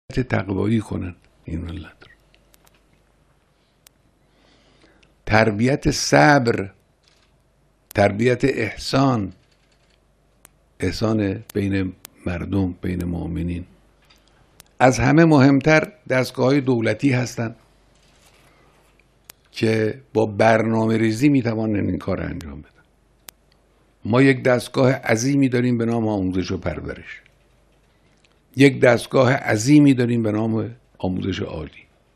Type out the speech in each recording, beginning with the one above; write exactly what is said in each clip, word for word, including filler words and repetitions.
تقوایی کنن این ملت رو. تربیت صبر، تربیت احسان، احسان بین مردم، بین مؤمنین. از همه مهمتر دستگاه‌های دولتی هستند که با برنامه ریزی میتوانند این کار انجام بدن. ما یک دستگاه عظیمی داریم به نام آموزش و پرورش، یک دستگاه عظیمی داریم به نام آموزش عالی،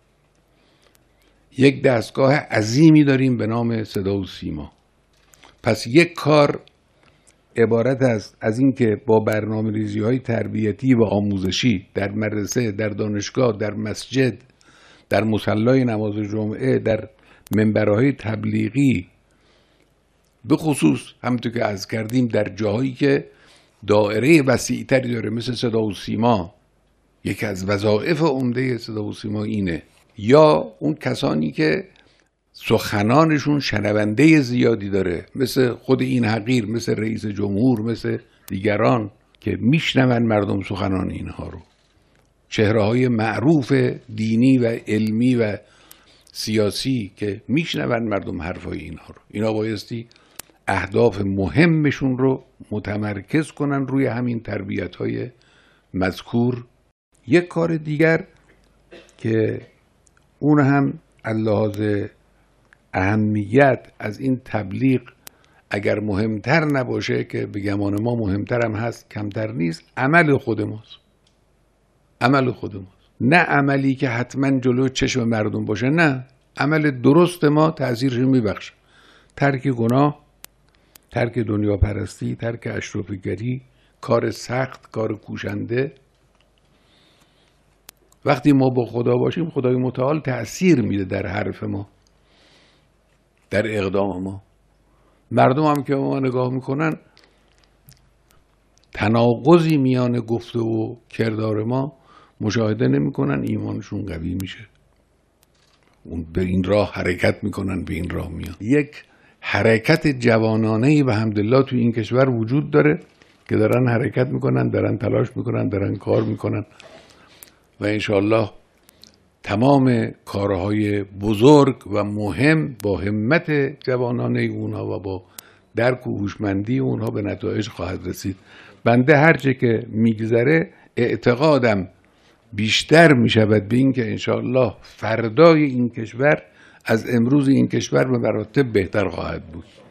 یک دستگاه عظیمی داریم به نام صدا و سیما. پس یک کار عبارت است از این که با برنامه ریزی های تربیتی و آموزشی در مدرسه، در دانشگاه، در مسجد، در مصلای نماز جمعه، در منبرهای تبلیغی، به خصوص همونطور که عرض کردیم در جاهایی که دائره وسیع‌تری داره مثل صدا و سیما، یکی از وظایف عمده صدا و سیما اینه، یا اون کسانی که سخنانشون شنونده زیادی داره مثل خود این حقیر، مثل رئیس جمهور، مثل دیگران که میشنون مردم سخنان اینها رو، چهره‌های معروف دینی و علمی و سیاسی که میشنون مردم حرفای اینها رو. اینا بایستی اهداف مهمشون رو متمرکز کنن روی همین تربیت‌های مذکور. یک کار دیگر که اون هم از لحاظ اهمیت از این تبلیغ اگر مهمتر نباشه، که به گمان ما مهمتر هم هست، کمتر نیست، عمل خود ماست. عمل خود ماست، نه عملی که حتما جلو چشم مردم باشه، نه، عمل درست ما تأثیرش میبخشه. ترک گناه، ترک دنیا پرستی، ترک اشرافیگری، کار سخت، کار کوشنده. وقتی ما با خدا باشیم خدای متعال تأثیر میده در حرف ما، در اقدام ما. مردم هم که ما نگاه میکنن تناقضی میان گفته و کردار ما مشاهده نمیکنن، ایمانشون قوی میشه، اون به این راه حرکت میکنن، به این راه میان. یک حرکت جوانانهی به حمدالله توی این کشور وجود داره که دارن حرکت میکنن، دارن تلاش میکنن، دارن کار میکنن و انشاءالله تمام کارهای بزرگ و مهم با همت جوانانه اونها و با درک و هوشمندی اونها به نتایج خواهد رسید. بنده هرچه که میگذره اعتقادم بیشتر میشود به این که انشاءالله فردای این کشور از امروز این کشور به مراتب بهتر خواهد بود.